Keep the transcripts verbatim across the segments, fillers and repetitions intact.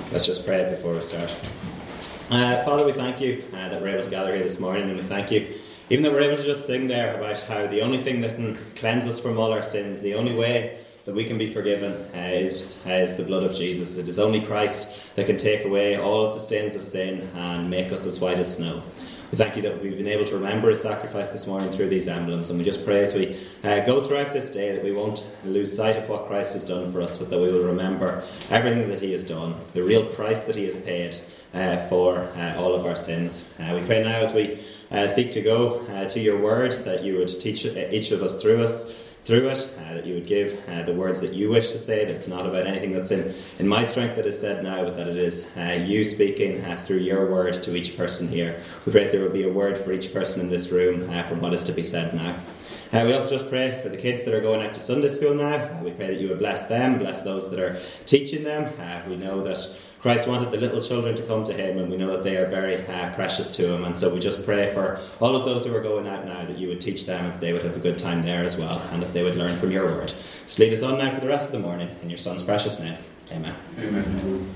Let's just pray before we start. Uh, Father, we thank you uh, that we're able to gather here this morning, and we thank you even that we're able to just sing there about how the only thing that can cleanse us from all our sins, the only way that we can be forgiven uh, is, uh, is the blood of Jesus. It is only Christ that can take away all of the stains of sin and make us as white as snow. We thank you that we've been able to remember his sacrifice this morning through these emblems, and we just pray as we uh, go throughout this day that we won't lose sight of what Christ has done for us, but that we will remember everything that he has done, the real price that he has paid uh, for uh, all of our sins. Uh, we pray now as we uh, seek to go uh, to your word, that you would teach each of us through us, through it, uh, that you would give uh, the words that you wish to say, that it's not about anything that's in, in my strength that is said now, but that it is uh, you speaking uh, through your word to each person here. We pray that there will be a word for each person in this room uh, from what is to be said now. Uh, we also just pray for the kids that are going out to Sunday school now. Uh, we pray that you would bless them, bless those that are teaching them. Uh, we know that Christ wanted the little children to come to him, and we know that they are very uh, precious to him, and so we just pray for all of those who are going out now that you would teach them, if they would have a good time there as well, and if they would learn from your word. Just lead us on now for the rest of the morning in your son's precious name. Amen. Amen.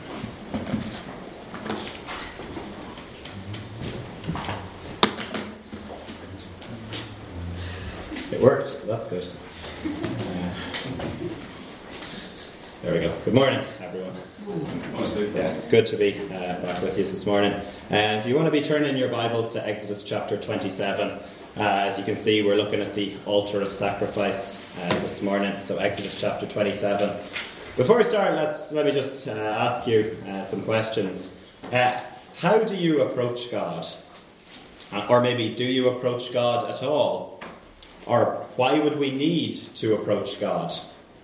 It worked, so that's good. Uh, there we go. Good morning, everyone. Yeah, it's good to be uh, back with you this morning. Uh, if you want to be turning your Bibles to Exodus chapter twenty-seven, uh, as you can see, we're looking at the altar of sacrifice uh, this morning. So Exodus chapter twenty-seven. Before we start, let's let me just uh, ask you uh, some questions. Uh, how do you approach God? Uh, or maybe, do you approach God at all? Or why would we need to approach God?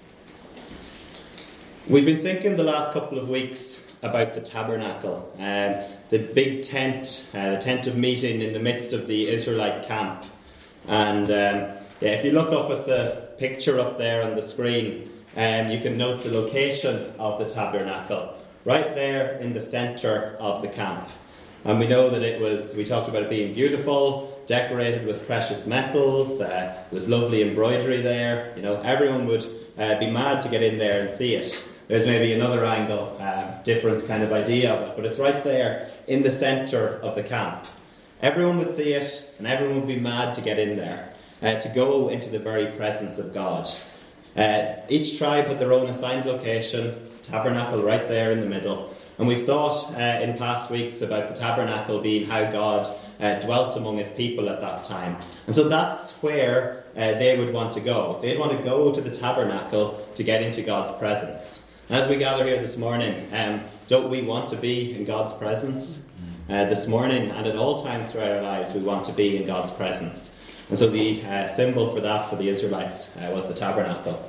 We've been thinking the last couple of weeks about the tabernacle, um, the big tent, uh, the tent of meeting in the midst of the Israelite camp. And um, yeah, if you look up at the picture up there on the screen, um, you can note the location of the tabernacle, right there in the centre of the camp. And we know that it was, we talked about it being beautiful, decorated with precious metals, uh, there was lovely embroidery there. You know, everyone would uh, be mad to get in there and see it. There's maybe another angle, uh, different kind of idea of it, but it's right there in the centre of the camp. Everyone would see it, and everyone would be mad to get in there, uh, to go into the very presence of God. Uh, each tribe had their own assigned location, tabernacle right there in the middle. And we've thought uh, in past weeks about the tabernacle being how God uh, dwelt among his people at that time. And so that's where uh, they would want to go. They'd want to go to the tabernacle to get into God's presence. And as we gather here this morning, um, don't we want to be in God's presence? Uh, this morning and at all times throughout our lives, we want to be in God's presence. And so the uh, symbol for that for the Israelites uh, was the tabernacle.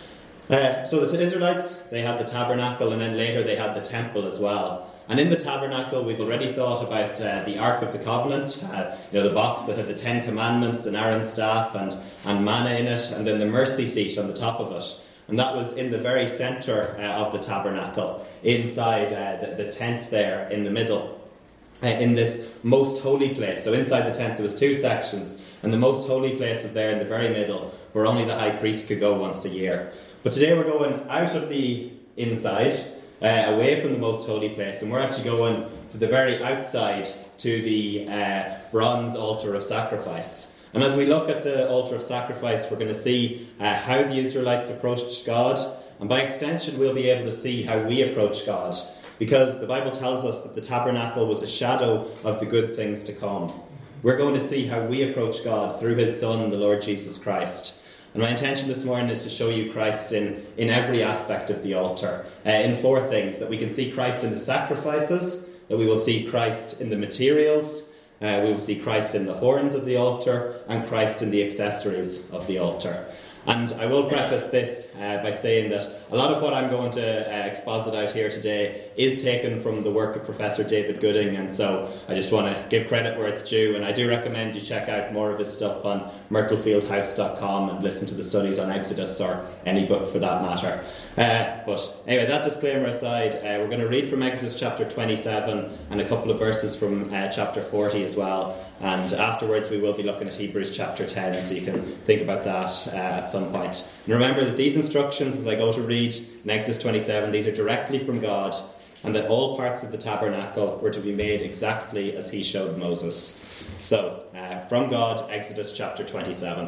Uh, so the Israelites, they had the tabernacle, and then later they had the temple as well. And in the tabernacle, we've already thought about uh, the Ark of the Covenant, uh, you know, the box that had the Ten Commandments and Aaron's staff and, and manna in it, and then the mercy seat on the top of it. And that was in the very centre uh, of the tabernacle, inside uh, the, the tent there in the middle, uh, in this most holy place. So inside the tent there was two sections, and the most holy place was there in the very middle, where only the high priest could go once a year. But today we're going out of the inside, uh, away from the most holy place, and we're actually going to the very outside, to the uh, bronze altar of sacrifice. And as we look at the altar of sacrifice, we're going to see uh, how the Israelites approached God, and by extension we'll be able to see how we approach God, because the Bible tells us that the tabernacle was a shadow of the good things to come. We're going to see how we approach God through his Son, the Lord Jesus Christ. And my intention this morning is to show you Christ in, in every aspect of the altar, uh, in four things: that we can see Christ in the sacrifices, that we will see Christ in the materials, uh, we will see Christ in the horns of the altar, and Christ in the accessories of the altar. And I will preface this uh, by saying that a lot of what I'm going to uh, exposit out here today is taken from the work of Professor David Gooding, and so I just want to give credit where it's due, and I do recommend you check out more of his stuff on myrtlefield house dot com and listen to the studies on Exodus, or any book for that matter. Uh, but anyway, that disclaimer aside, uh, we're going to read from Exodus chapter twenty-seven and a couple of verses from uh, chapter forty as well, and afterwards we will be looking at Hebrews chapter ten, so you can think about that uh, at some point. And remember that these instructions, as I go to read in Exodus twenty-seven, these are directly from God, and that all parts of the tabernacle were to be made exactly as he showed Moses. So, uh, from God, Exodus chapter twenty-seven.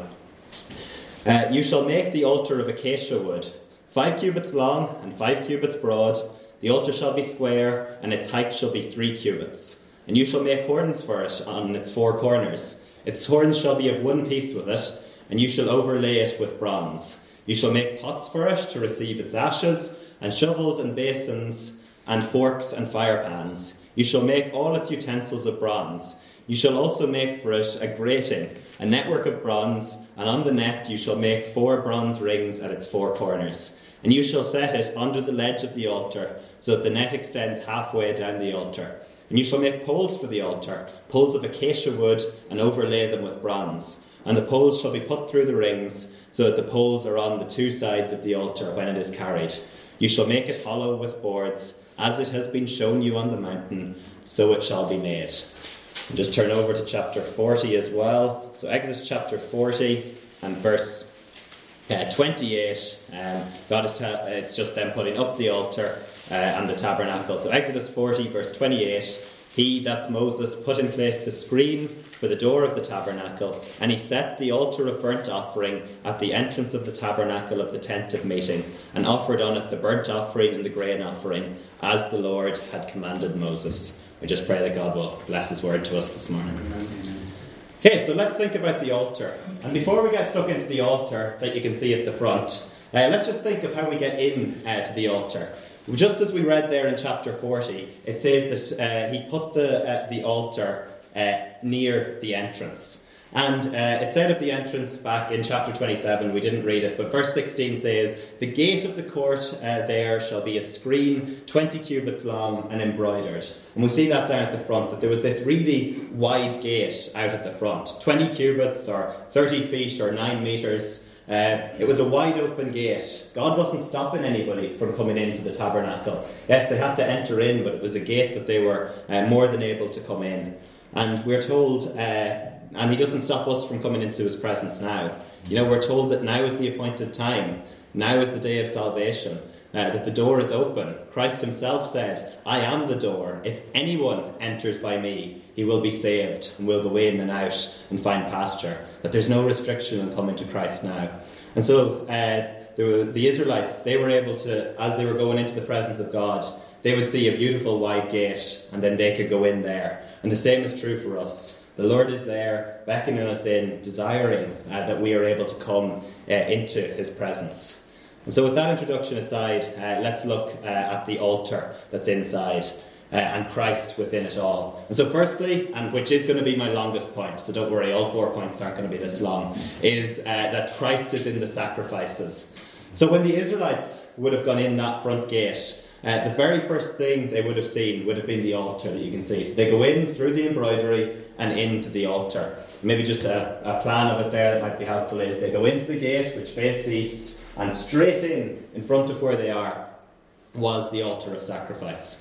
Uh, you shall make the altar of acacia wood, five cubits long and five cubits broad. The altar shall be square, and its height shall be three cubits. And you shall make horns for it on its four corners. Its horns shall be of one piece with it, and you shall overlay it with bronze. You shall make pots for it to receive its ashes, and shovels and basins, and forks and firepans. You shall make all its utensils of bronze. You shall also make for it a grating, a network of bronze, and on the net you shall make four bronze rings at its four corners. And you shall set it under the ledge of the altar, so that the net extends halfway down the altar. And you shall make poles for the altar, poles of acacia wood, and overlay them with bronze. And the poles shall be put through the rings, so that the poles are on the two sides of the altar when it is carried. You shall make it hollow with boards, as it has been shown you on the mountain, so it shall be made. And just turn over to chapter forty as well. So Exodus chapter forty and verse uh, twenty-eight. Um, God is ta- it's just them putting up the altar uh, and the tabernacle. So Exodus forty verse twenty-eight. He, that's Moses, put in place the screen for the door of the tabernacle, and he set the altar of burnt offering at the entrance of the tabernacle of the tent of meeting, and offered on it the burnt offering and the grain offering, as the Lord had commanded Moses. We just pray that God will bless his word to us this morning. Okay, so let's think about the altar. And before we get stuck into the altar that you can see at the front, uh, let's just think of how we get in uh, to the altar. Just as we read there in chapter forty, it says that uh, he put the uh, the altar uh, near the entrance. And uh, it said of the entrance back in chapter twenty-seven, we didn't read it, but verse sixteen says, the gate of the court uh, there shall be a screen twenty cubits long and embroidered. And we see that down at the front, that there was this really wide gate out at the front, twenty cubits or thirty feet or nine metres. Uh, it was a wide open gate. God wasn't stopping anybody from coming into the tabernacle. Yes, they had to enter in, but it was a gate that they were uh, more than able to come in. And we're told, uh, and he doesn't stop us from coming into his presence now. You know, we're told that now is the appointed time. Now is the day of salvation. Uh, that the door is open. Christ himself said, I am the door. If anyone enters by me, he will be saved and will go in and out and find pasture. That there's no restriction on coming to Christ now. And so uh, there were, the Israelites, they were able to, as they were going into the presence of God, they would see a beautiful wide gate and then they could go in there. And the same is true for us. The Lord is there, beckoning us in, desiring uh, that we are able to come uh, into his presence. And so with that introduction aside, uh, let's look uh, at the altar that's inside uh, and Christ within it all. And so firstly, and which is going to be my longest point, so don't worry, all four points aren't going to be this long, is uh, that Christ is in the sacrifices. So when the Israelites would have gone in that front gate, uh, the very first thing they would have seen would have been the altar that you can see. So they go in through the embroidery and into the altar. Maybe just a, a plan of it there that might be helpful is they go into the gate which faced east, and straight in, in front of where they are, was the altar of sacrifice.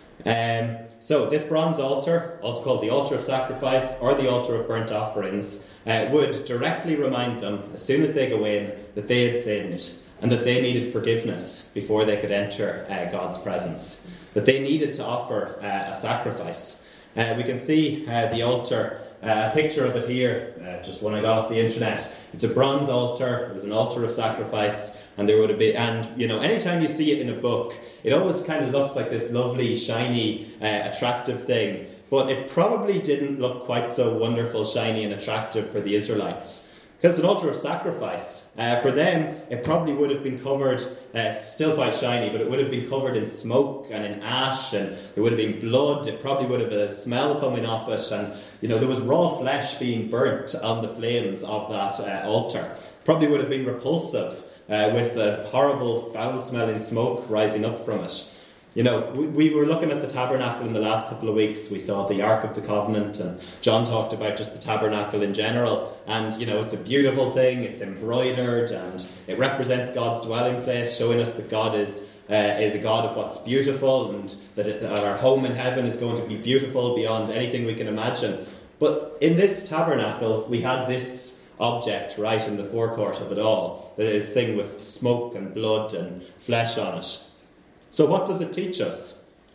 Um, so this bronze altar, also called the altar of sacrifice or the altar of burnt offerings, uh, would directly remind them, as soon as they go in, that they had sinned and that they needed forgiveness before they could enter uh, God's presence. That they needed to offer uh, a sacrifice. Uh, we can see uh, the altar, uh, a picture of it here, uh, just one I got off the internet. It's a bronze altar. It was an altar of sacrifice, and there would have been, and you know, anytime you see it in a book, it always kind of looks like this lovely, shiny, uh, attractive thing. But it probably didn't look quite so wonderful, shiny, and attractive for the Israelites. Because it's an altar of sacrifice. Uh, for them, it probably would have been covered, uh, still quite shiny, but it would have been covered in smoke and in ash, and there would have been blood. It probably would have a smell coming off it, and you know there was raw flesh being burnt on the flames of that uh, altar. Probably would have been repulsive, uh, with a horrible, foul-smelling smoke rising up from it. You know, we, we were looking at the tabernacle in the last couple of weeks. We saw the Ark of the Covenant, and John talked about just the tabernacle in general. And, you know, it's a beautiful thing. It's embroidered, and it represents God's dwelling place, showing us that God is uh, is a God of what's beautiful, and that, it, that our home in heaven is going to be beautiful beyond anything we can imagine. But in this tabernacle, we had this object right in the forecourt of it all. This thing with smoke and blood and flesh on it. So what does it teach us?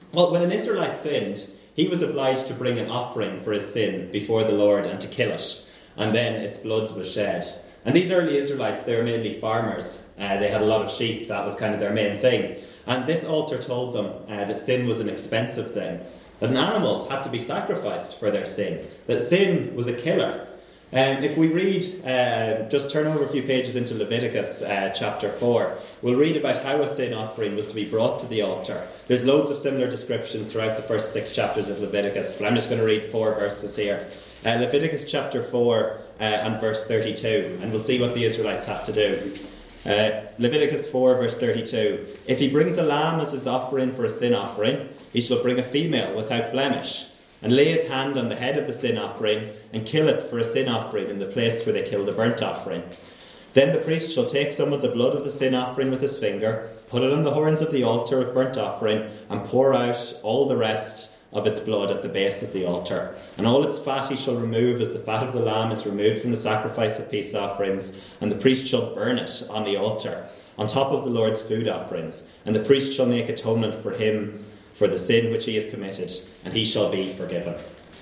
Well, when an Israelite sinned, he was obliged to bring an offering for his sin before the Lord and to kill it, and then its blood was shed. And these early Israelites, they were mainly farmers. Uh, they had a lot of sheep. That was kind of their main thing. And this altar told them uh, that sin was an expensive thing, that an animal had to be sacrificed for their sin, that sin was a killer. Um, if we read, uh, just turn over a few pages into Leviticus uh, chapter four, we'll read about how a sin offering was to be brought to the altar. There's loads of similar descriptions throughout the first six chapters of Leviticus, but I'm just going to read four verses here. Uh, Leviticus chapter four uh, and verse thirty-two, and we'll see what the Israelites have to do. Uh, Leviticus four verse thirty-two. If he brings a lamb as his offering for a sin offering, he shall bring a female without blemish, and lay his hand on the head of the sin offering, and kill it for a sin offering in the place where they kill the burnt offering. Then the priest shall take some of the blood of the sin offering with his finger, put it on the horns of the altar of burnt offering, and pour out all the rest of its blood at the base of the altar. And all its fat he shall remove, as the fat of the lamb is removed from the sacrifice of peace offerings, and the priest shall burn it on the altar, on top of the Lord's food offerings. And the priest shall make atonement for him for the sin which he has committed, and he shall be forgiven.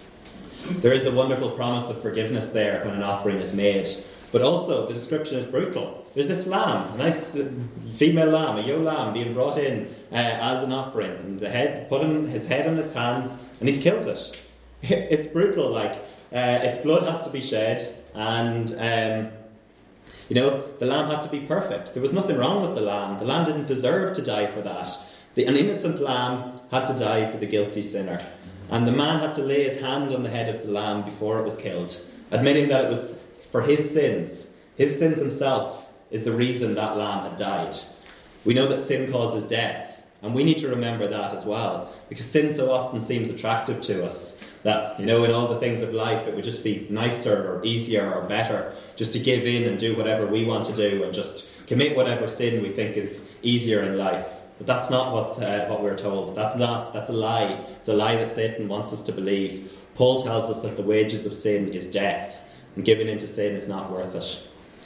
There is the wonderful promise of forgiveness there when an offering is made. But also, the description is brutal. There's this lamb, a nice female lamb, a young lamb, being brought in uh, as an offering, and the head, putting his head on his hands, and he kills it. It's brutal, like, uh, its blood has to be shed, and, um, you know, the lamb had to be perfect. There was nothing wrong with the lamb. The lamb didn't deserve to die for that. The, an innocent lamb had to die for the guilty sinner. And the man had to lay his hand on the head of the lamb before it was killed, admitting that it was for his sins. His sins himself is the reason that lamb had died. We know that sin causes death, and we need to remember that as well, because sin so often seems attractive to us, that, you know, in all the things of life it would just be nicer or easier or better just to give in and do whatever we want to do and just commit whatever sin we think is easier in life. But that's not what uh, what we're told. That's not. That's a lie. It's a lie that Satan wants us to believe. Paul tells us that the wages of sin is death, and giving into sin is not worth it.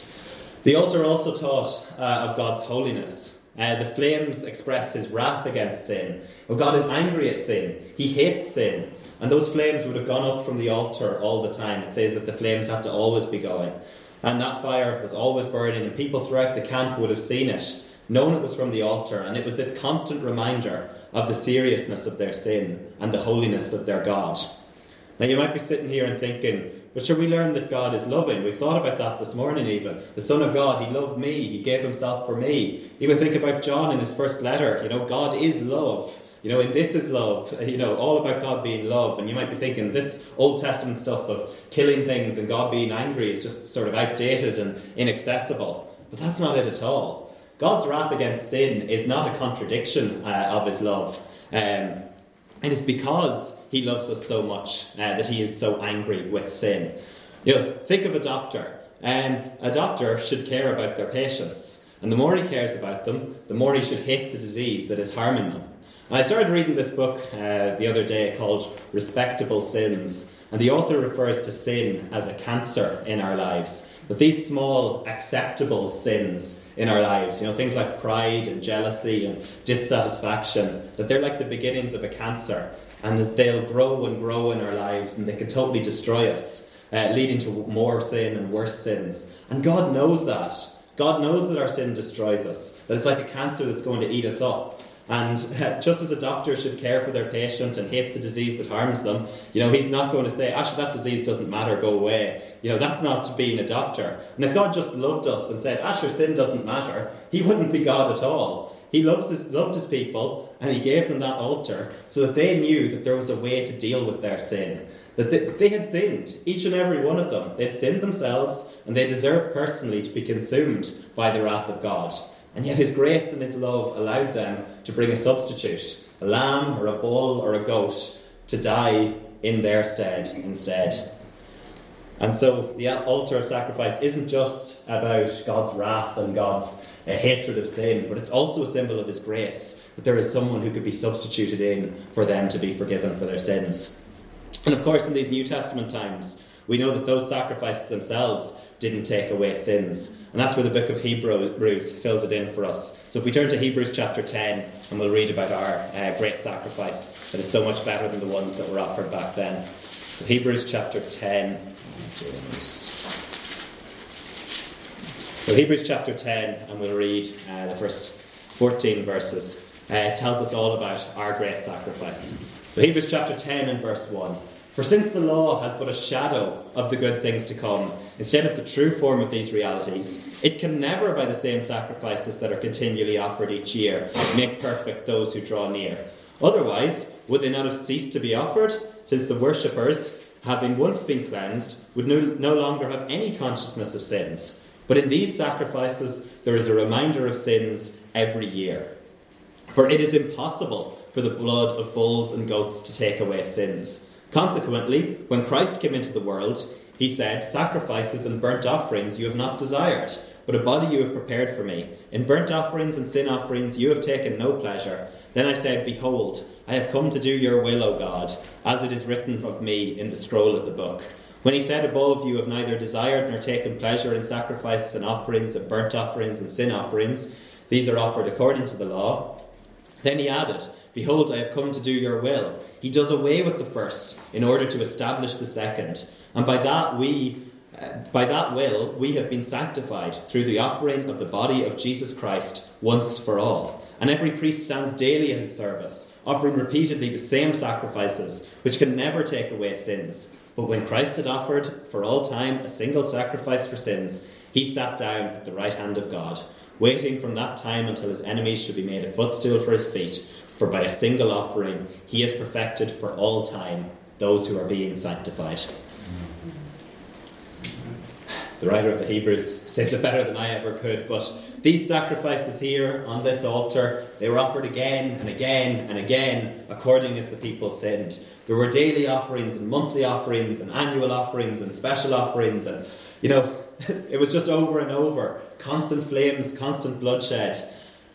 The altar also taught uh, of God's holiness. Uh, the flames express his wrath against sin. Well, God is angry at sin. He hates sin. And those flames would have gone up from the altar all the time. It says that the flames had to always be going. And that fire was always burning, and people throughout the camp would have seen it, known it was from the altar, and it was this constant reminder of the seriousness of their sin and the holiness of their God. Now you might be sitting here and thinking, but sure, we learn that God is loving. We've thought about that this morning even. The Son of God, he loved me, he gave himself for me. Even think about John in his first letter. You know, God is love. You know, and this is love. You know, all about God being love. And you might be thinking this Old Testament stuff of killing things and God being angry is just sort of outdated and inaccessible. But that's not it at all. God's wrath against sin is not a contradiction uh, of his love. Um, it is because he loves us so much uh, that he is so angry with sin. You know, think of a doctor. Um, a doctor should care about their patients. And the more he cares about them, the more he should hate the disease that is harming them. And I started reading this book uh, the other day called Respectable Sins. And the author refers to sin as a cancer in our lives. That these small, acceptable sins in our lives, you know, things like pride and jealousy and dissatisfaction, that they're like the beginnings of a cancer, and as they'll grow and grow in our lives, and they can totally destroy us, uh, leading to more sin and worse sins. And God knows that. God knows that our sin destroys us, that it's like a cancer that's going to eat us up. And uh, just as a doctor should care for their patient and hate the disease that harms them, you know, he's not going to say, actually, that disease doesn't matter, go away. You know, that's not being a doctor. And if God just loved us and said, actually, sin doesn't matter, he wouldn't be God at all. He loves his, loved his people, and he gave them that altar so that they knew that there was a way to deal with their sin. That they, they had sinned, each and every one of them. They'd sinned themselves, and they deserved personally to be consumed by the wrath of God. And yet his grace and his love allowed them to bring a substitute, a lamb or a bull or a goat, to die in their stead instead. And so the altar of sacrifice isn't just about God's wrath and God's uh, hatred of sin, but it's also a symbol of his grace, that there is someone who could be substituted in for them to be forgiven for their sins. And of course, in these New Testament times, we know that those sacrifices themselves didn't take away sins. And that's where the book of Hebrews fills it in for us. So if we turn to Hebrews chapter ten, and we'll read about our uh, great sacrifice that is so much better than the ones that were offered back then. So Hebrews chapter ten. So Hebrews chapter ten, and we'll read uh, the first fourteen verses. Uh, it tells us all about our great sacrifice. So Hebrews chapter ten and verse one. For since the law has but a shadow of the good things to come, instead of the true form of these realities, it can never, by the same sacrifices that are continually offered each year, make perfect those who draw near. Otherwise, would they not have ceased to be offered, since the worshippers, having once been cleansed, would no, no longer have any consciousness of sins? But in these sacrifices, there is a reminder of sins every year. For it is impossible for the blood of bulls and goats to take away sins. Consequently, when Christ came into the world, he said, sacrifices and burnt offerings you have not desired, but a body you have prepared for me. In burnt offerings and sin offerings you have taken no pleasure. Then I said, behold, I have come to do your will, O God, as it is written of me in the scroll of the book. When he said above, you have neither desired nor taken pleasure in sacrifices and offerings and burnt offerings and sin offerings, these are offered according to the law. Then he added, behold, I have come to do your will. He does away with the first in order to establish the second. And by that we, uh, by that will, we have been sanctified through the offering of the body of Jesus Christ once for all. And every priest stands daily at his service, offering repeatedly the same sacrifices, which can never take away sins. But when Christ had offered for all time a single sacrifice for sins, he sat down at the right hand of God, waiting from that time until his enemies should be made a footstool for his feet. For by a single offering he has perfected for all time those who are being sanctified. The writer of the Hebrews says it better than I ever could, but these sacrifices here on this altar, they were offered again and again and again according as the people sinned. There were daily offerings and monthly offerings and annual offerings and special offerings, and you know, it was just over and over. Constant flames, constant bloodshed.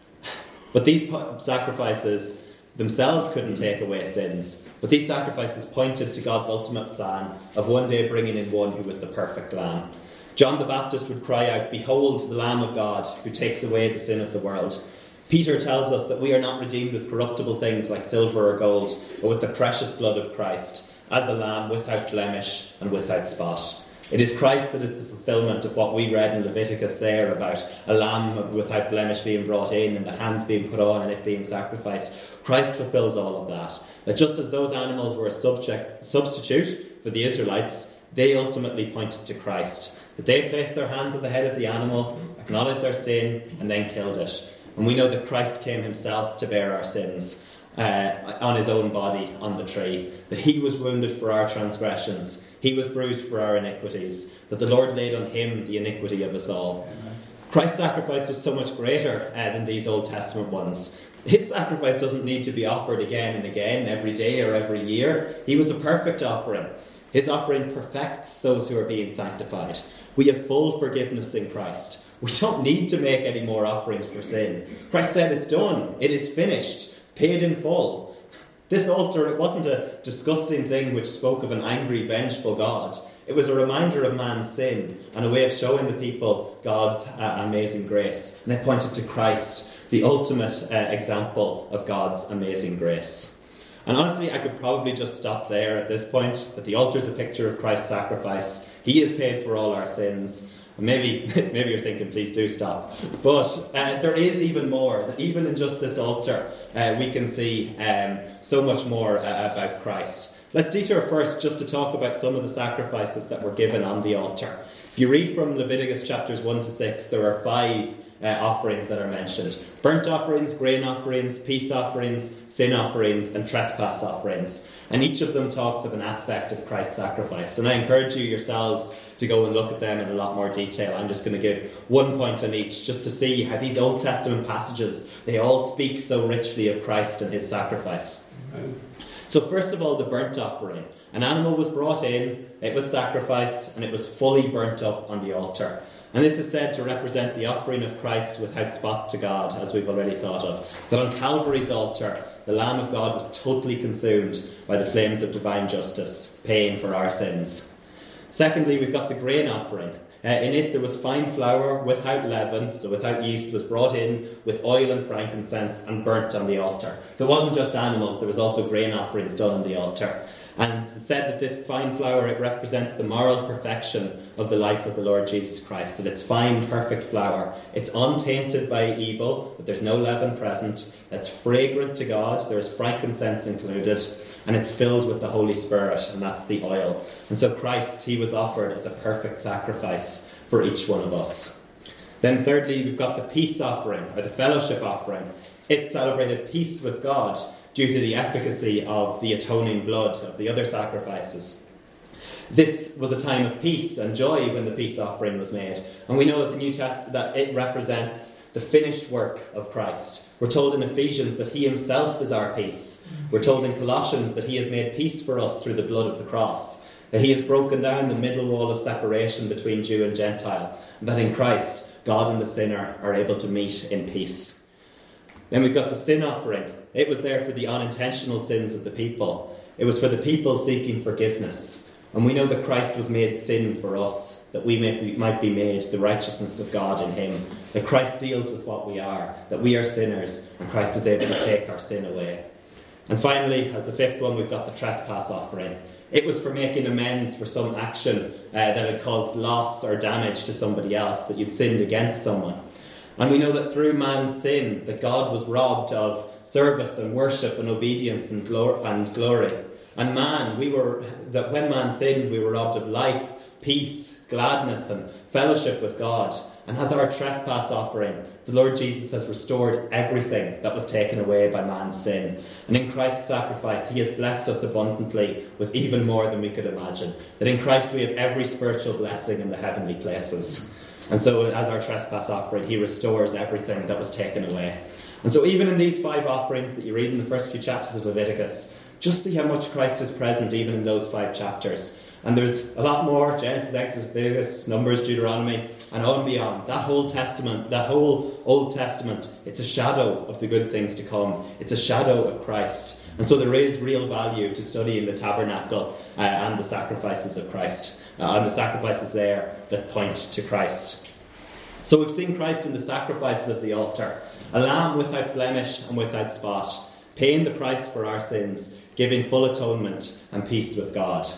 But these sacrifices themselves couldn't take away sins. But these sacrifices pointed to God's ultimate plan of one day bringing in one who was the perfect lamb. John the Baptist would cry out, behold the Lamb of God who takes away the sin of the world. Peter tells us that we are not redeemed with corruptible things like silver or gold, but with the precious blood of Christ, as a lamb without blemish and without spot. It is Christ that is the fulfillment of what we read in Leviticus there about a lamb without blemish being brought in and the hands being put on and it being sacrificed. Christ fulfills all of that. That just as those animals were a subject, substitute for the Israelites, they ultimately pointed to Christ. That they placed their hands at the head of the animal, acknowledged their sin, and then killed it. And we know that Christ came himself to bear our sins uh, on his own body on the tree. That he was wounded for our transgressions. He was bruised for our iniquities, that the Lord laid on him the iniquity of us all. Amen. Christ's sacrifice was so much greater uh, than these Old Testament ones. His sacrifice doesn't need to be offered again and again, every day or every year. He was a perfect offering. His offering perfects those who are being sanctified. We have full forgiveness in Christ. We don't need to make any more offerings for sin. Christ said it's done. It is finished. Paid in full. This altar, it wasn't a disgusting thing which spoke of an angry, vengeful God. It was a reminder of man's sin and a way of showing the people God's uh, amazing grace. And it pointed to Christ, the ultimate uh, example of God's amazing grace. And honestly, I could probably just stop there at this point, that the altar is a picture of Christ's sacrifice. He has paid for all our sins. Maybe maybe you're thinking, please do stop. But uh, there is even more. Even in just this altar, uh, we can see um, so much more uh, about Christ. Let's detour first just to talk about some of the sacrifices that were given on the altar. If you read from Leviticus chapters one to six, there are five uh, offerings that are mentioned. Burnt offerings, grain offerings, peace offerings, sin offerings, and trespass offerings. And each of them talks of an aspect of Christ's sacrifice. And I encourage you yourselves to go and look at them in a lot more detail. I'm just going to give one point on each, just to see how these Old Testament passages, they all speak so richly of Christ and his sacrifice. Amen. So first of all, the burnt offering. An animal was brought in, it was sacrificed, and it was fully burnt up on the altar. And this is said to represent the offering of Christ without spot to God, as we've already thought of. That on Calvary's altar, the Lamb of God was totally consumed by the flames of divine justice, paying for our sins. Secondly, we've got the grain offering. Uh, Uh, in it there was fine flour without leaven, so without yeast, was brought in with oil and frankincense and burnt on the altar. So it wasn't just animals, there was also grain offerings done on the altar. And it said that this fine flour, it represents the moral perfection of the life of the Lord Jesus Christ. That it's fine, perfect flour. It's untainted by evil, but there's no leaven present. It's fragrant to God. There's frankincense included. And it's filled with the Holy Spirit, and that's the oil. And so Christ, he was offered as a perfect sacrifice for each one of us. Then thirdly, we've got the peace offering, or the fellowship offering. It celebrated peace with God due to the efficacy of the atoning blood of the other sacrifices. This was a time of peace and joy when the peace offering was made. And we know that the New Testament, that it represents the finished work of Christ. We're told in Ephesians that he himself is our peace. We're told in Colossians that he has made peace for us through the blood of the cross. That he has broken down the middle wall of separation between Jew and Gentile. And that in Christ, God and the sinner are able to meet in peace. Then we've got the sin offering. It was there for the unintentional sins of the people. It was for the people seeking forgiveness. And we know that Christ was made sin for us, that we may be, might be made the righteousness of God in him. That Christ deals with what we are, that we are sinners, and Christ is able to take our sin away. And finally, as the fifth one, we've got the trespass offering. It was for making amends for some action uh, that had caused loss or damage to somebody else, that you'd sinned against someone. And we know that through man's sin, that God was robbed of service and worship and obedience and, glor- and glory. And man, we were that when man sinned, we were robbed of life, peace, gladness and fellowship with God. And as our trespass offering, the Lord Jesus has restored everything that was taken away by man's sin. And in Christ's sacrifice, he has blessed us abundantly with even more than we could imagine. That in Christ we have every spiritual blessing in the heavenly places. And so as our trespass offering, he restores everything that was taken away. And so even in these five offerings that you read in the first few chapters of Leviticus, just see how much Christ is present even in those five chapters. And there's a lot more: Genesis, Exodus, Leviticus, Numbers, Deuteronomy, and on and beyond. That whole Testament, that whole Old Testament, it's a shadow of the good things to come. It's a shadow of Christ. And so there is real value to studying the tabernacle uh, and the sacrifices of Christ. Uh, and the sacrifices there that point to Christ. So we've seen Christ in the sacrifices of the altar. A lamb without blemish and without spot, paying the price for our sins, giving full atonement and peace with God.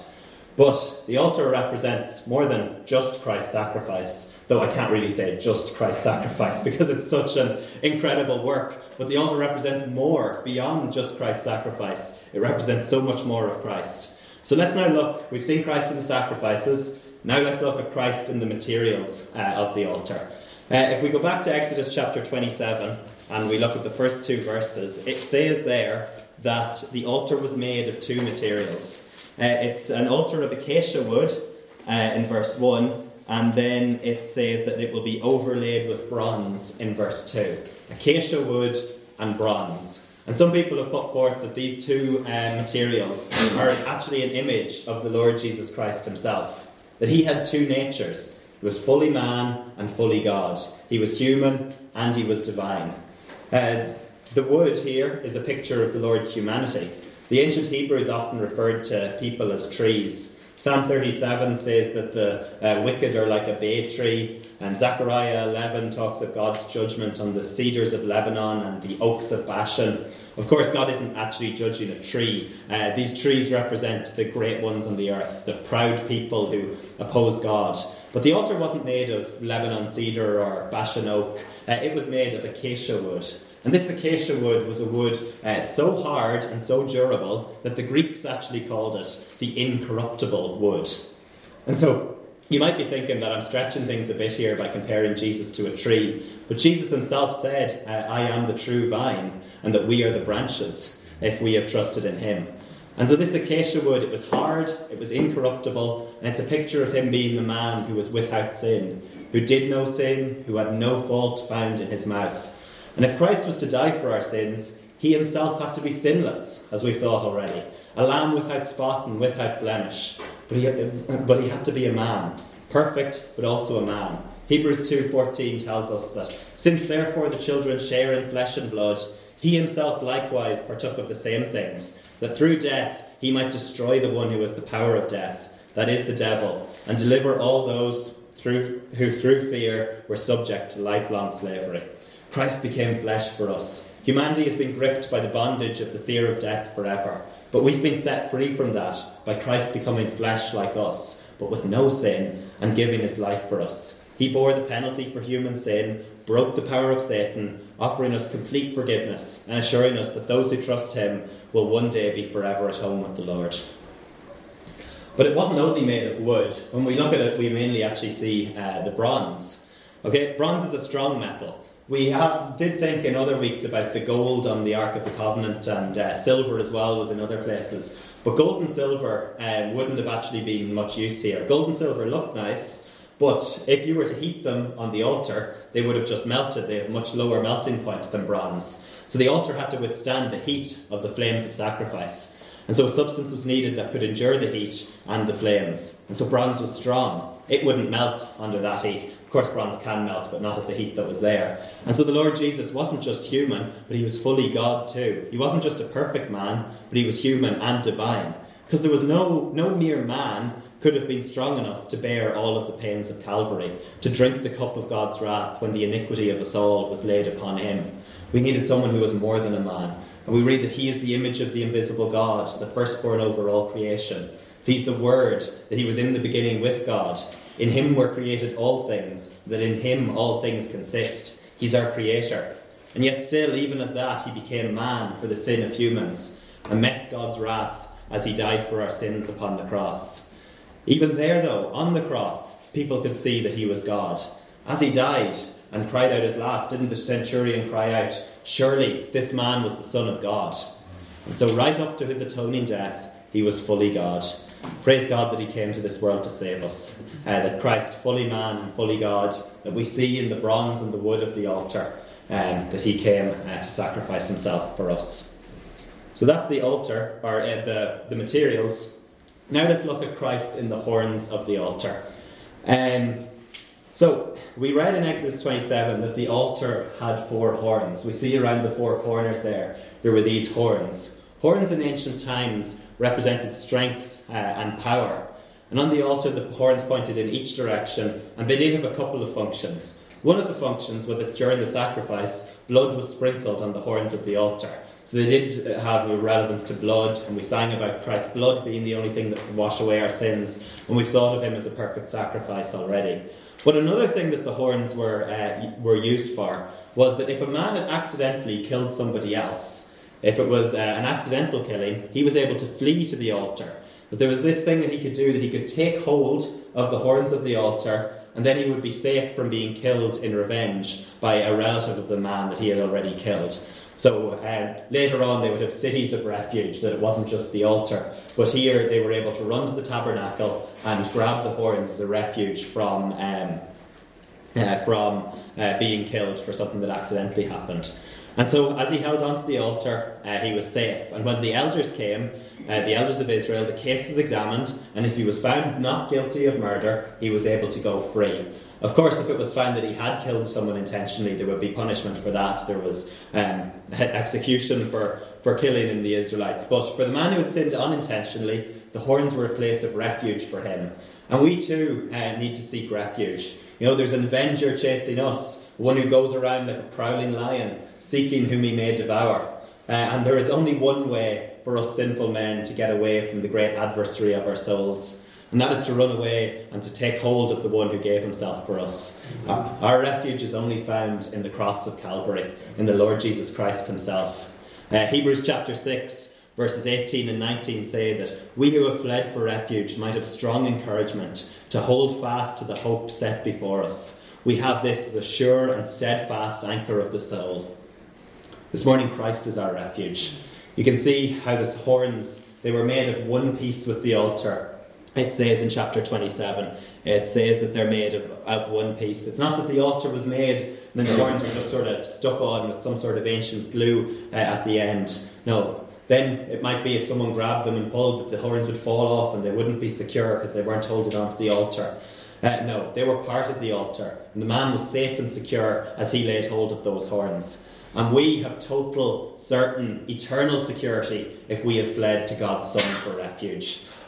But the altar represents more than just Christ's sacrifice, though I can't really say just Christ's sacrifice because it's such an incredible work. But the altar represents more beyond just Christ's sacrifice. It represents so much more of Christ. So let's now look. We've seen Christ in the sacrifices. Now let's look at Christ in the materials uh, of the altar. Uh, if we go back to Exodus chapter twenty-seven and we look at the first two verses, it says there that the altar was made of two materials. Uh, it's an altar of acacia wood uh, in verse one, and then it says that it will be overlaid with bronze in verse two. Acacia wood and bronze. And some people have put forth that these two uh, materials are actually an image of the Lord Jesus Christ himself. That he had two natures. He was fully man and fully God. He was human and he was divine. Uh, the wood here is a picture of the Lord's humanity. The ancient Hebrews often referred to people as trees. Psalm thirty-seven says that the uh, wicked are like a bay tree, and Zechariah eleven talks of God's judgment on the cedars of Lebanon and the oaks of Bashan. Of course, God isn't actually judging a tree. Uh, these trees represent the great ones on the earth, the proud people who oppose God. But the altar wasn't made of Lebanon cedar or Bashan oak. Uh, it was made of acacia wood. And this acacia wood was a wood uh, so hard and so durable that the Greeks actually called it the incorruptible wood. And so you might be thinking that I'm stretching things a bit here by comparing Jesus to a tree. But Jesus himself said, uh, I am the true vine, and that we are the branches if we have trusted in him. And so this acacia wood, it was hard, it was incorruptible, and it's a picture of him being the man who was without sin, who did no sin, who had no fault found in his mouth. And if Christ was to die for our sins, he himself had to be sinless, as we've thought already. A lamb without spot and without blemish. But he, but he had to be a man. Perfect, but also a man. Hebrews two fourteen tells us that, since therefore the children share in flesh and blood, he himself likewise partook of the same things, that through death he might destroy the one who has the power of death, that is the devil, and deliver all those through, who through fear were subject to lifelong slavery. Christ became flesh for us. Humanity has been gripped by the bondage of the fear of death forever. But we've been set free from that by Christ becoming flesh like us, but with no sin, and giving his life for us. He bore the penalty for human sin, broke the power of Satan, offering us complete forgiveness and assuring us that those who trust him will one day be forever at home with the Lord. But it wasn't only made of wood. When we look at it, we mainly actually see uh, the bronze. Okay, bronze is a strong metal. We have, did think in other weeks about the gold on the Ark of the Covenant, and uh, silver as well was in other places. But gold and silver uh, wouldn't have actually been much use here. Gold and silver look nice, but if you were to heat them on the altar, they would have just melted. They have a much lower melting point than bronze. So the altar had to withstand the heat of the flames of sacrifice. And so a substance was needed that could endure the heat and the flames. And so bronze was strong. It wouldn't melt under that heat. Of course, bronze can melt, but not at the heat that was there. And so the Lord Jesus wasn't just human, but he was fully God too. He wasn't just a perfect man, but he was human and divine. Because there was no, no mere man could have been strong enough to bear all of the pains of Calvary, to drink the cup of God's wrath when the iniquity of us all was laid upon him. We needed someone who was more than a man. And we read that he is the image of the invisible God, the firstborn over all creation. He's the Word, that he was in the beginning with God. In him were created all things, that in him all things consist. He's our creator. And yet still, even as that, he became man for the sin of humans and met God's wrath as he died for our sins upon the cross. Even there, though, on the cross, people could see that he was God. As he died and cried out his last, didn't the centurion cry out, "Surely this man was the Son of God." And so right up to his atoning death, he was fully God. Praise God that he came to this world to save us. Uh, that Christ, fully man and fully God, that we see in the bronze and the wood of the altar, um, that he came uh, to sacrifice himself for us. So that's the altar, or uh, the, the materials. Now let's look at Christ in the horns of the altar. Um, so we read in Exodus twenty-seven that the altar had four horns. We see around the four corners there, there were these horns. Horns in ancient times represented strength uh, and power. And on the altar, the horns pointed in each direction, and they did have a couple of functions. One of the functions was that during the sacrifice, blood was sprinkled on the horns of the altar. So they did have a relevance to blood, and we sang about Christ's blood being the only thing that could wash away our sins, and we've thought of him as a perfect sacrifice already. But another thing that the horns were uh, were used for was that if a man had accidentally killed somebody else, if it was uh, an accidental killing, he was able to flee to the altar. That there was this thing that he could do, that he could take hold of the horns of the altar, and then he would be safe from being killed in revenge by a relative of the man that he had already killed. So uh, later on they would have cities of refuge, that it wasn't just the altar. But here they were able to run to the tabernacle and grab the horns as a refuge from, um, uh, from uh, being killed for something that accidentally happened. And so as he held onto the altar, uh, he was safe. And when the elders came, uh, the elders of Israel, the case was examined, and if he was found not guilty of murder, he was able to go free. Of course, if it was found that he had killed someone intentionally, there would be punishment for that. There was um, execution for, for killing in the Israelites. But for the man who had sinned unintentionally, the horns were a place of refuge for him. And we too uh, need to seek refuge. You know, there's an avenger chasing us, one who goes around like a prowling lion, seeking whom he may devour. Uh, and there is only one way for us sinful men to get away from the great adversary of our souls. And that is to run away and to take hold of the one who gave himself for us. Our, our refuge is only found in the cross of Calvary, in the Lord Jesus Christ himself. Uh, Hebrews chapter six, verses eighteen and nineteen say that we who have fled for refuge might have strong encouragement to hold fast to the hope set before us. We have this as a sure and steadfast anchor of the soul. This morning, Christ is our refuge. You can see how the horns, they were made of one piece with the altar. It says in chapter twenty-seven, it says that they're made of, of one piece. It's not that the altar was made and then the horns were just sort of stuck on with some sort of ancient glue uh, at the end. No. Then it might be if someone grabbed them and pulled that the horns would fall off and they wouldn't be secure because they weren't holding onto the altar. Uh, no, they were part of the altar, and the man was safe and secure as he laid hold of those horns. And we have total, certain, eternal security if we have fled to God's Son for refuge.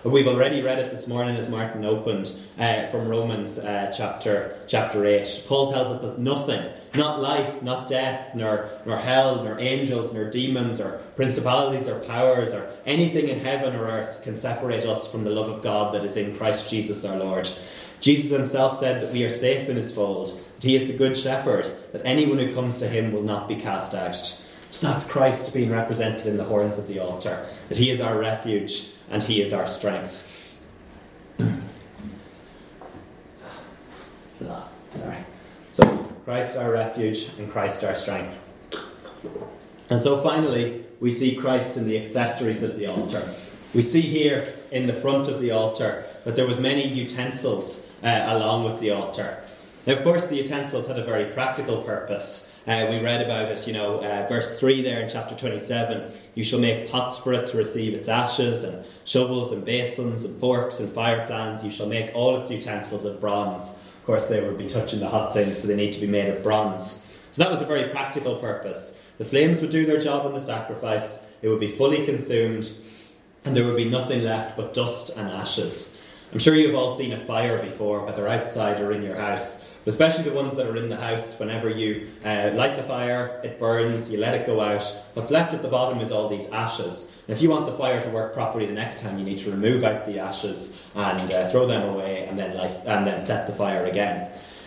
We've already read it this morning as Martin opened uh, from Romans uh, chapter chapter eight. Paul tells us that nothing, not life, not death, nor, nor hell, nor angels, nor demons, or principalities, or powers, or anything in heaven or earth can separate us from the love of God that is in Christ Jesus our Lord. Jesus himself said that we are safe in his fold, that he is the good shepherd, that anyone who comes to him will not be cast out. So that's Christ being represented in the horns of the altar, that he is our refuge and he is our strength. Sorry. So, Christ our refuge and Christ our strength. And so finally, we see Christ in the accessories of the altar. We see here in the front of the altar that there was many utensils uh, along with the altar. Now, of course, the utensils had a very practical purpose. Uh, we read about it, you know, uh, verse three there in chapter twenty-seven. You shall make pots for it to receive its ashes, and shovels and basins and forks and fire pans. You shall make all its utensils of bronze. Of course, they would be touching the hot things, so they need to be made of bronze. So that was a very practical purpose. The flames would do their job in the sacrifice. It would be fully consumed, and there would be nothing left but dust and ashes. I'm sure you've all seen a fire before, whether outside or in your house. But especially the ones that are in the house, whenever you uh, light the fire, it burns, you let it go out. What's left at the bottom is all these ashes. And if you want the fire to work properly the next time, you need to remove out the ashes and uh, throw them away and then light, and then set the fire again.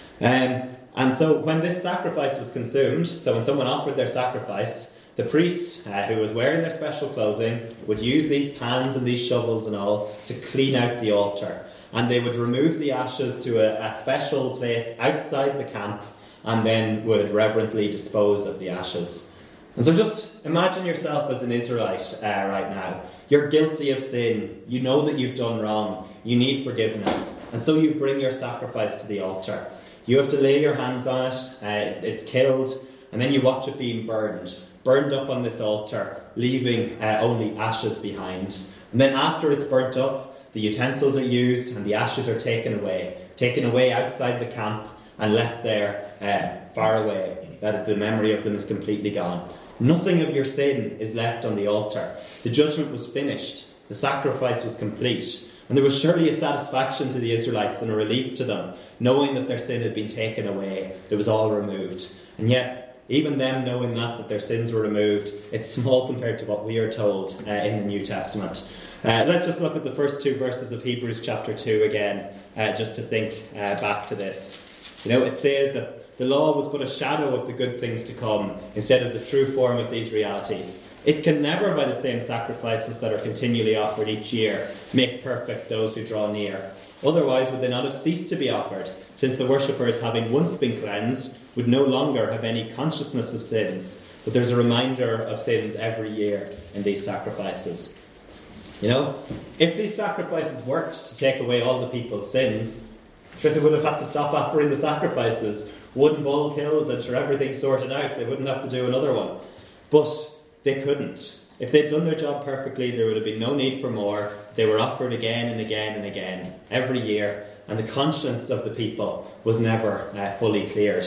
Um, and so when this sacrifice was consumed, so when someone offered their sacrifice, the priest, uh, who was wearing their special clothing, would use these pans and these shovels and all to clean out the altar. And they would remove the ashes to a, a special place outside the camp and then would reverently dispose of the ashes. And so just imagine yourself as an Israelite uh, right now. You're guilty of sin. You know that you've done wrong. You need forgiveness. And so you bring your sacrifice to the altar. You have to lay your hands on it. Uh, it's killed. And then you watch it being burned. Burned up on this altar, leaving uh, only ashes behind. And then after it's burnt up, the utensils are used and the ashes are taken away, taken away outside the camp and left there uh, far away, that the memory of them is completely gone. Nothing of your sin is left on the altar. The judgment was finished. The sacrifice was complete. And there was surely a satisfaction to the Israelites and a relief to them, knowing that their sin had been taken away. It was all removed. And yet, even them knowing that, that their sins were removed, it's small compared to what we are told uh, in the New Testament. Uh, let's just look at the first two verses of Hebrews chapter two again, uh, just to think uh, back to this. You know, it says that the law was but a shadow of the good things to come, instead of the true form of these realities. It can never, by the same sacrifices that are continually offered each year, make perfect those who draw near. Otherwise would they not have ceased to be offered, since the worshippers, having once been cleansed, would no longer have any consciousness of sins. But there's a reminder of sins every year in these sacrifices. You know, if these sacrifices worked to take away all the people's sins, sure they would have had to stop offering the sacrifices. One bull killed and sure everything sorted out. They wouldn't have to do another one. But they couldn't. If they'd done their job perfectly, there would have been no need for more. They were offered again and again and again, every year, and the conscience of the people was never uh, fully cleared.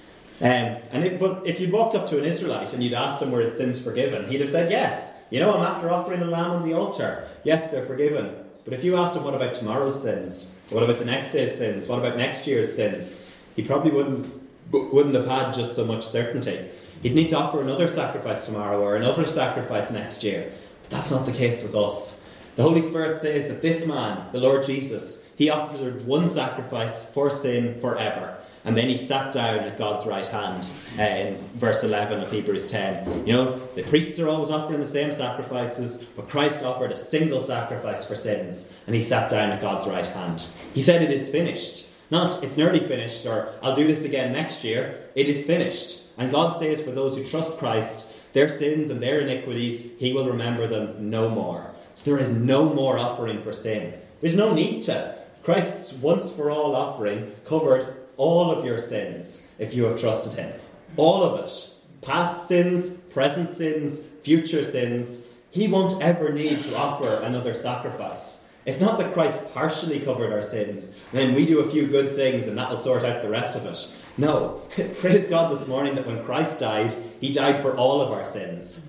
Um, and it, but if you'd walked up to an Israelite and you'd asked him were his sins forgiven, he'd have said, yes, you know, I'm after offering a lamb on the altar. Yes, they're forgiven. But if you asked him what about tomorrow's sins, what about the next day's sins, what about next year's sins, he probably wouldn't wouldn't have had just so much certainty. He'd need to offer another sacrifice tomorrow or another sacrifice next year. But that's not the case with us. The Holy Spirit says that this man, the Lord Jesus, he offered one sacrifice for sin forever. And then he sat down at God's right hand uh, in verse eleven of Hebrews ten. You know, the priests are always offering the same sacrifices, but Christ offered a single sacrifice for sins, and he sat down at God's right hand. He said it is finished. Not, it's nearly finished, or I'll do this again next year. It is finished. And God says for those who trust Christ, their sins and their iniquities, he will remember them no more. So there is no more offering for sin. There's no need to. Christ's once-for-all offering covered all of your sins if you have trusted him. All of it. Past sins, present sins, future sins. He won't ever need to offer another sacrifice. It's not that Christ partially covered our sins and then we do a few good things and that'll sort out the rest of it. No. Praise God this morning that when Christ died, he died for all of our sins.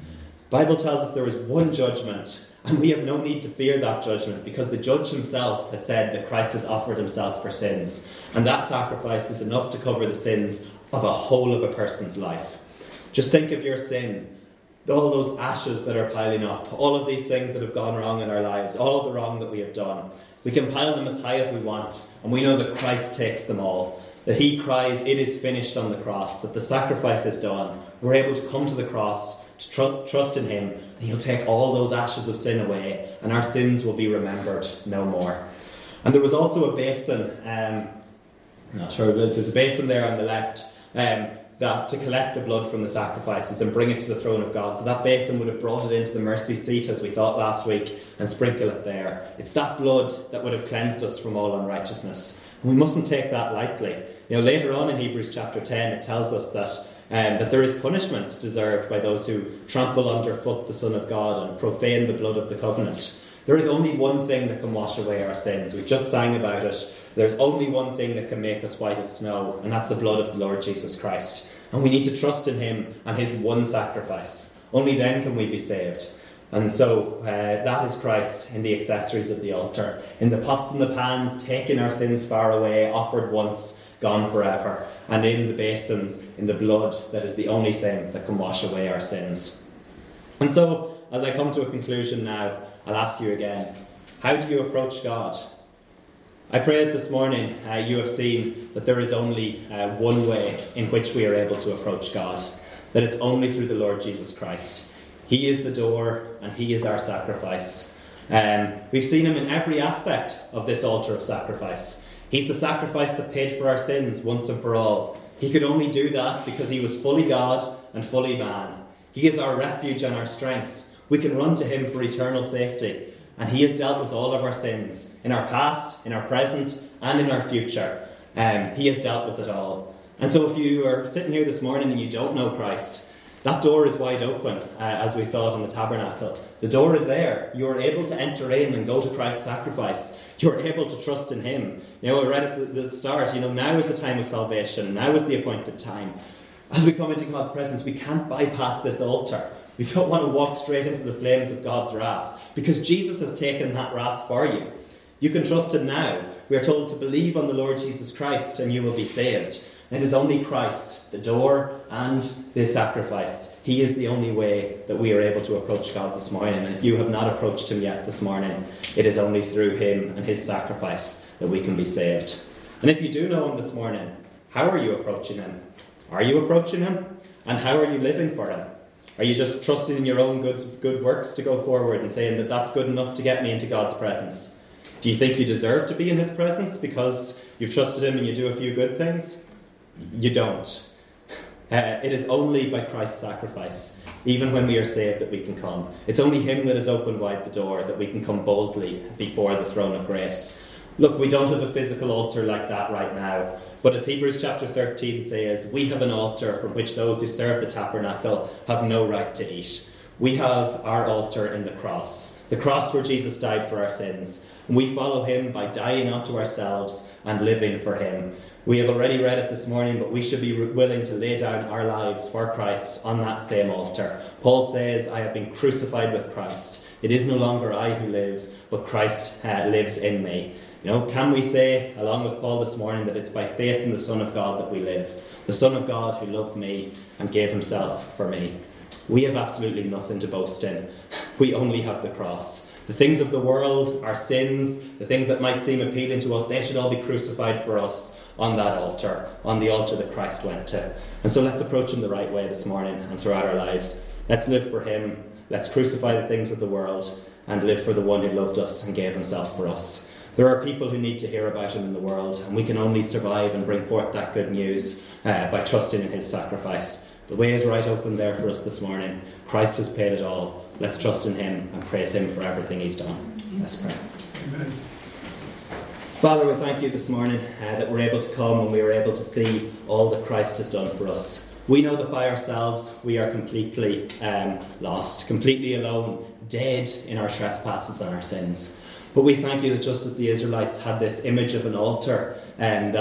The Bible tells us there is one judgment, and we have no need to fear that judgment because the judge himself has said that Christ has offered himself for sins. And that sacrifice is enough to cover the sins of a whole of a person's life. Just think of your sin, all those ashes that are piling up, all of these things that have gone wrong in our lives, all of the wrong that we have done. We can pile them as high as we want, and we know that Christ takes them all. That he cries, "It is finished" on the cross, that the sacrifice is done. We're able to come to the cross, to tr- trust in him, and he'll take all those ashes of sin away, and our sins will be remembered no more. And there was also a basin, um, I'm not sure, there's a basin there on the left, um, that to collect the blood from the sacrifices and bring it to the throne of God. So that basin would have brought it into the mercy seat, as we thought last week, and sprinkle it there. It's that blood that would have cleansed us from all unrighteousness. And we mustn't take that lightly. You know, later on in Hebrews chapter ten, it tells us that um, that there is punishment deserved by those who trample underfoot the Son of God and profane the blood of the covenant. There is only one thing that can wash away our sins. We've just sang about it. There's only one thing that can make us white as snow, and that's the blood of the Lord Jesus Christ. And we need to trust in him and his one sacrifice. Only then can we be saved. And so uh, that is Christ in the accessories of the altar, in the pots and the pans, taking our sins far away, offered once, gone forever, and in the basins, in the blood that is the only thing that can wash away our sins. And so, as I come to a conclusion now, I'll ask you again, how do you approach God? I pray that this morning uh, you have seen that there is only uh, one way in which we are able to approach God, that it's only through the Lord Jesus Christ. He is the door and he is our sacrifice. Um, we've seen him in every aspect of this altar of sacrifice. He's the sacrifice that paid for our sins once and for all. He could only do that because he was fully God and fully man. He is our refuge and our strength. We can run to him for eternal safety. And he has dealt with all of our sins, in our past, in our present, and in our future. Um, he has dealt with it all. And so if you are sitting here this morning and you don't know Christ, that door is wide open, uh, as we thought on the tabernacle. The door is there. You are able to enter in and go to Christ's sacrifice. You are able to trust in him. You know, I read at the, the start, you know, now is the time of salvation. Now is the appointed time. As we come into God's presence, we can't bypass this altar. We don't want to walk straight into the flames of God's wrath, because Jesus has taken that wrath for you. You can trust him now. We are told to believe on the Lord Jesus Christ and you will be saved. It is only Christ, the door and the sacrifice. He is the only way that we are able to approach God this morning. And if you have not approached him yet this morning, it is only through him and his sacrifice that we can be saved. And if you do know him this morning, how are you approaching him? Are you approaching him? And how are you living for him? Are you just trusting in your own good, good works to go forward and saying that that's good enough to get me into God's presence? Do you think you deserve to be in his presence because you've trusted him and you do a few good things? You don't. Uh, it is only by Christ's sacrifice, even when we are saved, that we can come. It's only him that has opened wide the door, that we can come boldly before the throne of grace. Look, we don't have a physical altar like that right now. But as Hebrews chapter thirteen says, we have an altar from which those who serve the tabernacle have no right to eat. We have our altar in the cross, the cross where Jesus died for our sins. And we follow him by dying unto ourselves and living for him. We have already read it this morning, but we should be willing to lay down our lives for Christ on that same altar. Paul says, I have been crucified with Christ. It is no longer I who live, but Christ uh, lives in me. You know, can we say, along with Paul this morning, that it's by faith in the Son of God that we live? The Son of God who loved me and gave himself for me. We have absolutely nothing to boast in. We only have the cross. The things of the world, our sins, the things that might seem appealing to us, they should all be crucified for us on that altar, on the altar that Christ went to. And so let's approach him the right way this morning and throughout our lives. Let's live for him. Let's crucify the things of the world and live for the one who loved us and gave himself for us. There are people who need to hear about him in the world, and we can only survive and bring forth that good news uh, by trusting in his sacrifice. The way is right open there for us this morning. Christ has paid it all. Let's trust in him and praise him for everything he's done. Let's pray. Amen. Father, we thank you this morning uh, that we're able to come and we are able to see all that Christ has done for us. We know that by ourselves we are completely um, lost, completely alone, dead in our trespasses and our sins. But we thank you that just as the Israelites had this image of an altar um, that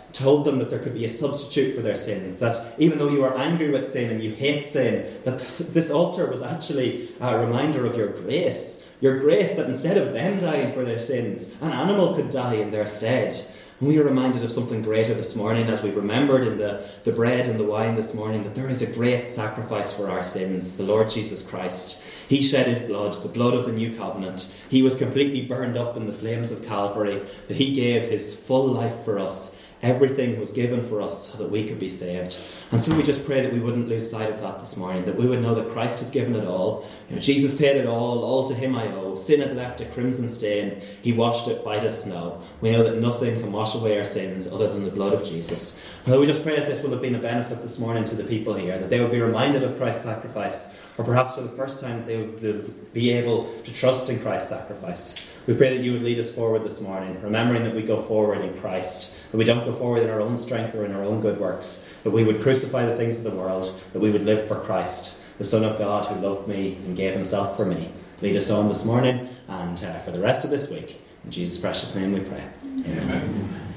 told them that there could be a substitute for their sins, that even though you are angry with sin and you hate sin, that this, this altar was actually a reminder of your grace. Your grace that instead of them dying for their sins, an animal could die in their stead. And we are reminded of something greater this morning as we've remembered in the, the bread and the wine this morning, that there is a great sacrifice for our sins, the Lord Jesus Christ. He shed his blood, the blood of the new covenant. He was completely burned up in the flames of Calvary, that he gave his full life for us. Everything was given for us so that we could be saved. And so we just pray that we wouldn't lose sight of that this morning, that we would know that Christ has given it all. You know, Jesus paid it all, all to him I owe. Sin had left a crimson stain, he washed it white as snow. We know that nothing can wash away our sins other than the blood of Jesus. And so we just pray that this will have been a benefit this morning to the people here, that they would be reminded of Christ's sacrifice, or perhaps for the first time they would be able to trust in Christ's sacrifice. We pray that you would lead us forward this morning, remembering that we go forward in Christ, that we don't go forward in our own strength or in our own good works, that we would crucify the things of the world, that we would live for Christ, the Son of God who loved me and gave himself for me. Lead us on this morning and uh, for the rest of this week. In Jesus' precious name we pray. Amen. Amen.